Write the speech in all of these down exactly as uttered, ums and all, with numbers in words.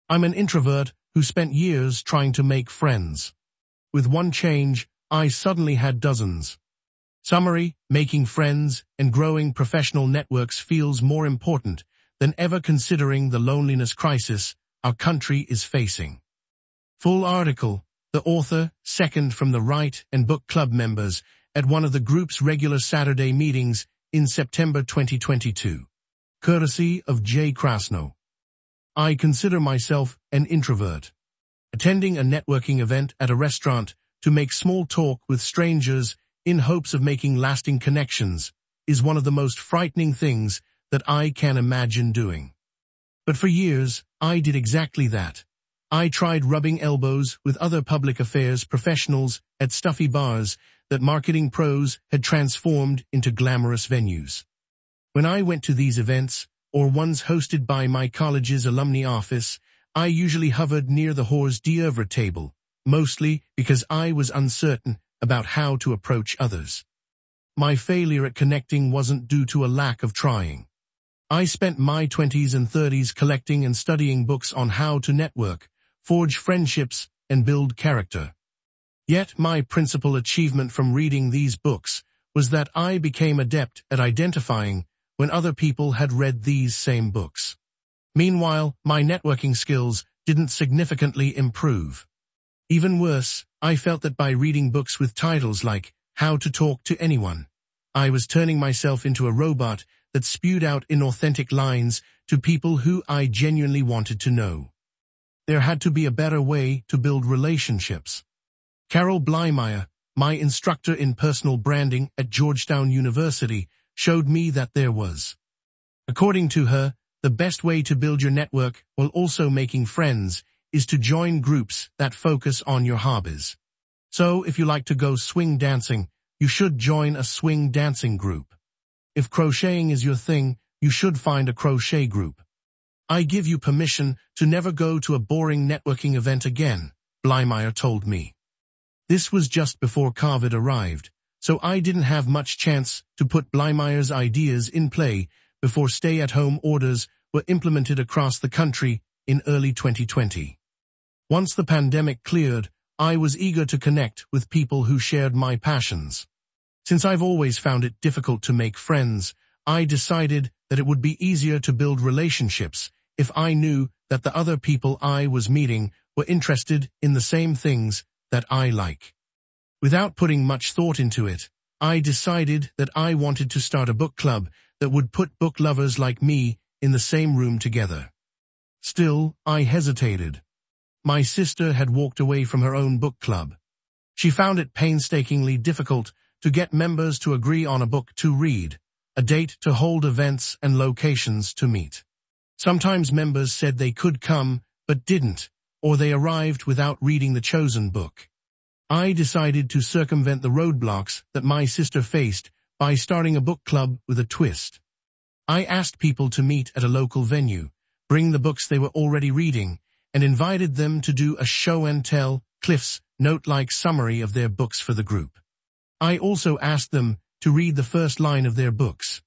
I'm an introvert who spent years trying to make friends. With one change, I suddenly had dozens. Summary: making friends and growing professional networks feels more important than ever considering the loneliness crisis our country is facing. Full article. The author, second from the right, and book club members at one of the group's regular Saturday meetings in September twenty twenty-two. Courtesy of Jay Krasno. I consider myself an introvert. Attending a networking event at a restaurant to make small talk with strangers in hopes of making lasting connections is one of the most frightening things that I can imagine doing. But for years, I did exactly that. I tried rubbing elbows with other public affairs professionals at stuffy bars that marketing pros had transformed into glamorous venues. When I went to these events, or ones hosted by my college's alumni office, I usually hovered near the hors d'oeuvre table, mostly because I was uncertain about how to approach others. My failure at connecting wasn't due to a lack of trying. I spent my twenties and thirties collecting and studying books on how to network, forge friendships, and build character. Yet my principal achievement from reading these books was that I became adept at identifying when other people had read these same books. Meanwhile, my networking skills didn't significantly improve. Even worse, I felt that by reading books with titles like How to Talk to Anyone, I was turning myself into a robot that spewed out inauthentic lines to people who I genuinely wanted to know. There had to be a better way to build relationships. Carol Blymeyer, my instructor in personal branding at Georgetown University, showed me that there was. According to her, the best way to build your network while also making friends is to join groups that focus on your hobbies. So if you like to go swing dancing, you should join a swing dancing group. If crocheting is your thing, you should find a crochet group. I give you permission to never go to a boring networking event again, Blymeyer told me. This was just before COVID arrived, so I didn't have much chance to put Blymeyer's ideas in play before stay-at-home orders were implemented across the country in early twenty twenty. Once the pandemic cleared, I was eager to connect with people who shared my passions. Since I've always found it difficult to make friends, I decided that it would be easier to build relationships if I knew that the other people I was meeting were interested in the same things that I like. Without putting much thought into it, I decided that I wanted to start a book club that would put book lovers like me in the same room together. Still, I hesitated. My sister had walked away from her own book club. She found it painstakingly difficult to get members to agree on a book to read, a date to hold events, and locations to meet. Sometimes members said they could come, but didn't, or they arrived without reading the chosen book. I decided to circumvent the roadblocks that my sister faced by starting a book club with a twist. I asked people to meet at a local venue, bring the books they were already reading, and invited them to do a show-and-tell, Cliff's Note-like summary of their books for the group. I also asked them to read the first line of their books.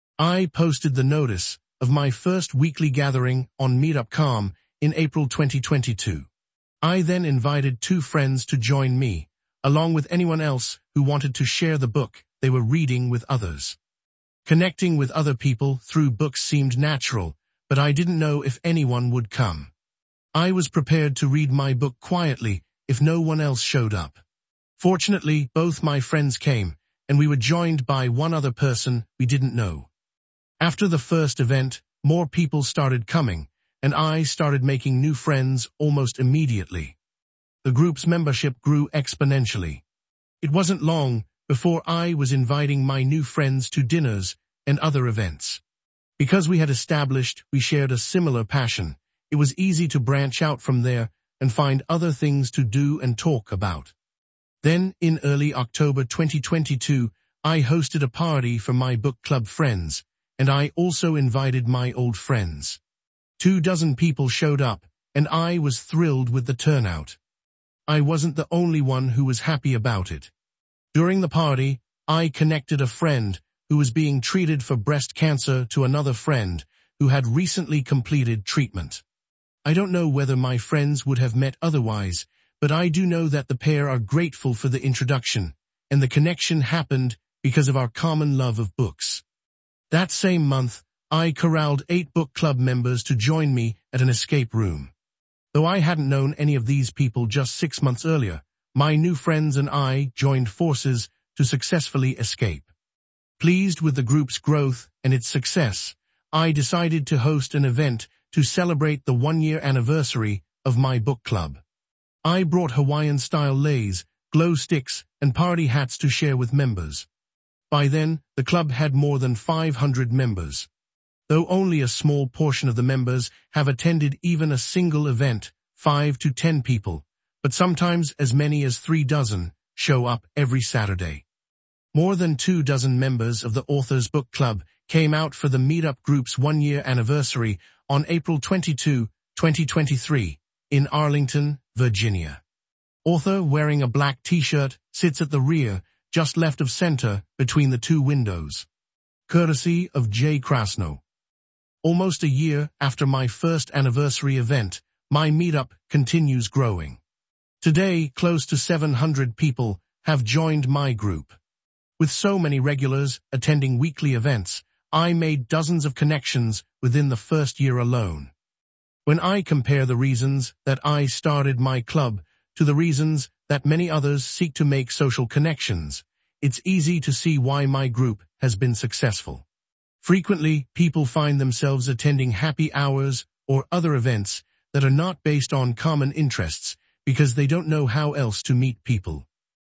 I posted the notice of my first weekly gathering on Meetup dot com in April twenty twenty-two. I then invited two friends to join me, along with anyone else who wanted to share the book they were reading with others. Connecting with other people through books seemed natural, but I didn't know if anyone would come. I was prepared to read my book quietly if no one else showed up. Fortunately, both my friends came, and we were joined by one other person we didn't know. After the first event, more people started coming, and I started making new friends almost immediately. The group's membership grew exponentially. It wasn't long before I was inviting my new friends to dinners and other events. Because we had established we shared a similar passion, it was easy to branch out from there and find other things to do and talk about. Then, in early October twenty twenty-two, I hosted a party for my book club friends, and I also invited my old friends. Two dozen people showed up, and I was thrilled with the turnout. I wasn't the only one who was happy about it. During the party, I connected a friend who was being treated for breast cancer to another friend who had recently completed treatment. I don't know whether my friends would have met otherwise, but I do know that the pair are grateful for the introduction, and the connection happened because of our common love of books. That same month, I corralled eight book club members to join me at an escape room. Though I hadn't known any of these people just six months earlier, my new friends and I joined forces to successfully escape. Pleased with the group's growth and its success, I decided to host an event to celebrate the one-year anniversary of my book club. I brought Hawaiian-style leis, glow sticks, and party hats to share with members. By then, the club had more than five hundred members. Though only a small portion of the members have attended even a single event, five to ten people, but sometimes as many as three dozen, show up every Saturday. More than two dozen members of the Authors Book Club came out for the Meetup Group's one-year anniversary on April twenty-second, twenty twenty-three, in Arlington, Virginia. Author, wearing a black t-shirt, sits at the rear, just left of center, between the two windows. Courtesy of Jay Krasno. Almost a year after my first anniversary event, my meetup continues growing. Today, close to seven hundred people have joined my group. With so many regulars attending weekly events, I made dozens of connections within the first year alone. When I compare the reasons that I started my club to the reasons that many others seek to make social connections, it's easy to see why my group has been successful. Frequently, people find themselves attending happy hours or other events that are not based on common interests because they don't know how else to meet people.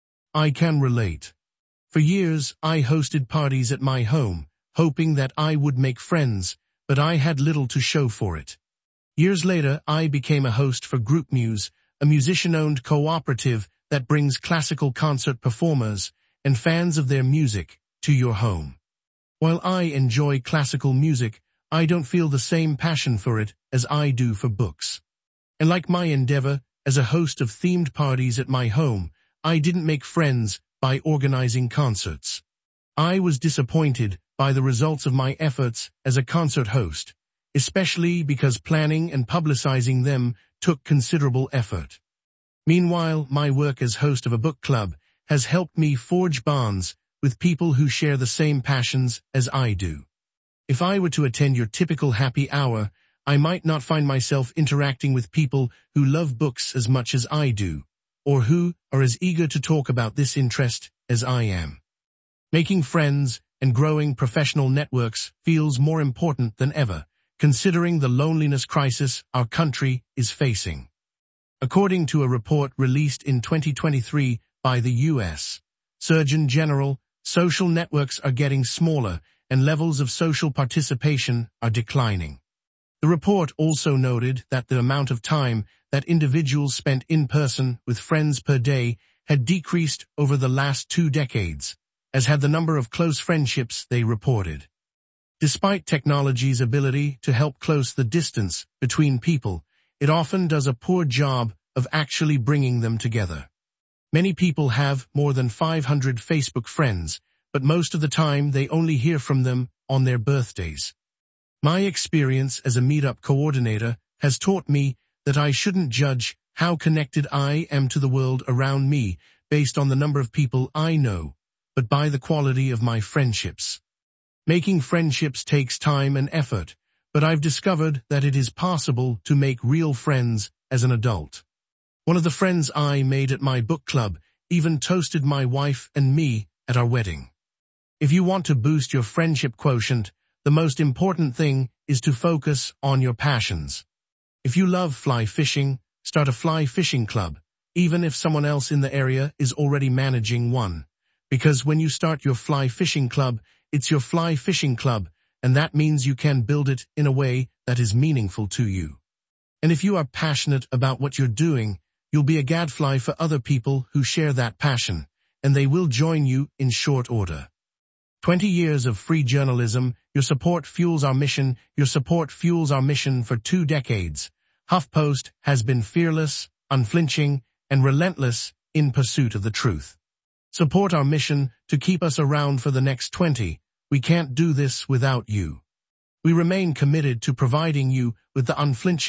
I can relate. For years, I hosted parties at my home, hoping that I would make friends, but I had little to show for it. Years later, I became a host for Group Muse, a musician-owned cooperative that brings classical concert performers and fans of their music to your home. While I enjoy classical music, I don't feel the same passion for it as I do for books. And like my endeavor as a host of themed parties at my home, I didn't make friends by organizing concerts. I was disappointed by the results of my efforts as a concert host, especially because planning and publicizing them took considerable effort. Meanwhile, my work as host of a book club has helped me forge bonds with people who share the same passions as I do. If I were to attend your typical happy hour, I might not find myself interacting with people who love books as much as I do, or who are as eager to talk about this interest as I am. Making friends and growing professional networks feels more important than ever, considering the loneliness crisis our country is facing. According to a report released in twenty twenty-three by the U S Surgeon General, social networks are getting smaller and levels of social participation are declining. The report also noted that the amount of time that individuals spent in person with friends per day had decreased over the last two decades, as had the number of close friendships they reported. Despite technology's ability to help close the distance between people, it often does a poor job of actually bringing them together. Many people have more than five hundred Facebook friends, but most of the time they only hear from them on their birthdays. My experience as a meetup coordinator has taught me that I shouldn't judge how connected I am to the world around me based on the number of people I know, but by the quality of my friendships. Making friendships takes time and effort, but I've discovered that it is possible to make real friends as an adult. One of the friends I made at my book club even toasted my wife and me at our wedding. If you want to boost your friendship quotient, the most important thing is to focus on your passions. If you love fly fishing, start a fly fishing club, even if someone else in the area is already managing one. Because when you start your fly fishing club, it's your fly fishing club, and that means you can build it in a way that is meaningful to you. And if you are passionate about what you're doing, you'll be a gadfly for other people who share that passion, and they will join you in short order. twenty years of free journalism, your support fuels our mission, your support fuels our mission for two decades. HuffPost has been fearless, unflinching, and relentless in pursuit of the truth. Support our mission to keep us around for the next twenty. We can't do this without you. We remain committed to providing you with the unflinching,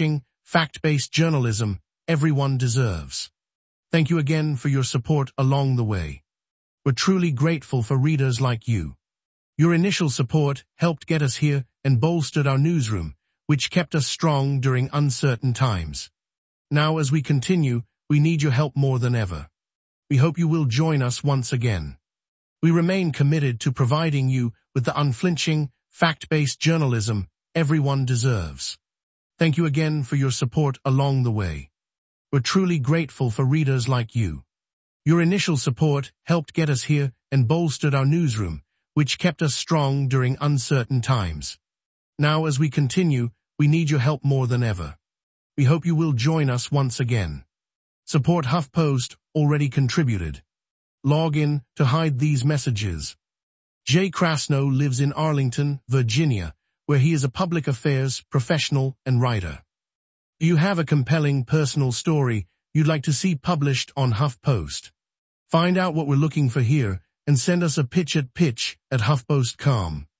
fact-based journalism everyone deserves. Thank you again for your support along the way. We're truly grateful for readers like you. Your initial support helped get us here and bolstered our newsroom, which kept us strong during uncertain times. Now, as we continue, we need your help more than ever. We hope you will join us once again. We remain committed to providing you with the unflinching, fact-based journalism everyone deserves. Thank you again for your support along the way. We're truly grateful for readers like you. Your initial support helped get us here and bolstered our newsroom, which kept us strong during uncertain times. Now, as we continue, we need your help more than ever. We hope you will join us once again. Support HuffPost already contributed. Log in to hide these messages. Jay Krasno lives in Arlington, Virginia, where he is a public affairs professional and writer. Do you have a compelling personal story you'd like to see published on HuffPost? Find out what we're looking for here and send us a pitch at pitch at huffpost dot com.